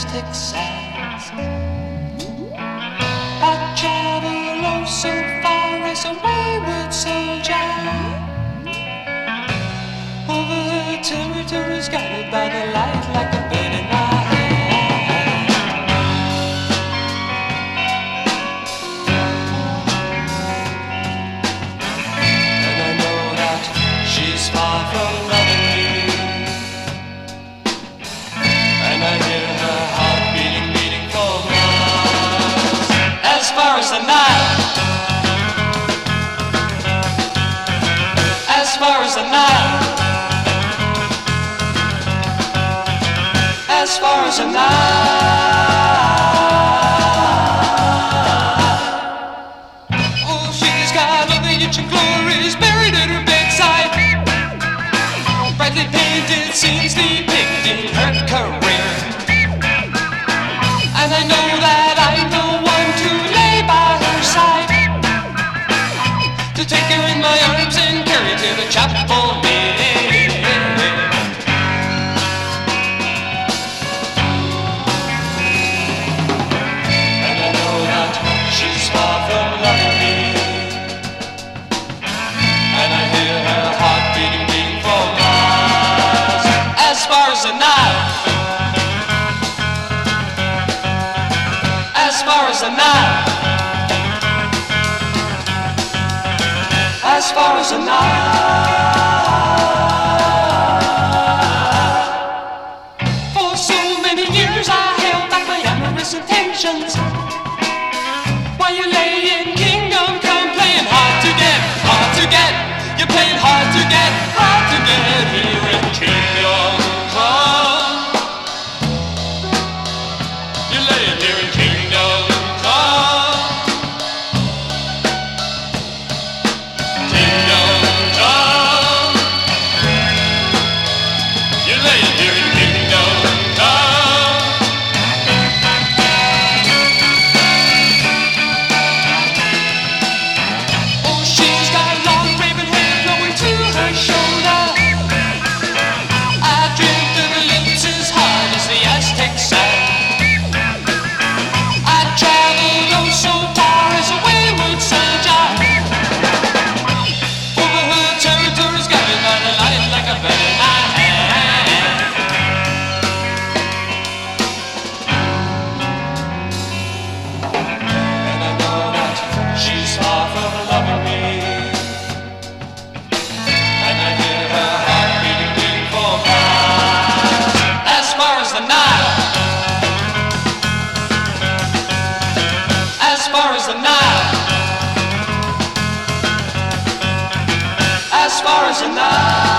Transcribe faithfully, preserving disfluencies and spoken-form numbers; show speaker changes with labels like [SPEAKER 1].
[SPEAKER 1] majestic sands. I travel oh so far as a wayward soldier, over her territories guided by the light like a bird in my hand. And I know that she's far from loving me, and I hear her heart beating, beating for miles, as far as the Nile, as far as the Nile, as far as the Nile. Oh, she's got all the ancient glories buried at her bedside, brightly painted scenes depicting her career. And I know that I'm the one to lay by her side, to take her in my arms and carry to the chapel near. And I know that she's far from loving me, and I hear her heart beating, beating for miles, as far as the Nile, as far as the Nile, as far as the Nile. For so many years I held back my amorous intentions, while you lay in kingdom come, playing hard to get, hard to get. You're playing hard to get, hard to get here in kingdom come. You're laying here in kingdom come, kingdom come. You're laying here in kingdom come. Oh, she's got a long raven hair flowing to her shoulder. I dreamt of her lips as hard as the Aztec sand. I traveled oh so far as a wayward soldier, over her territories guided by the light like a bird in my hand. And I know that she's far from loving me, and I hear her heart beating, beating for miles, as far as the Nile, as far as the Nile, as far as the Nile.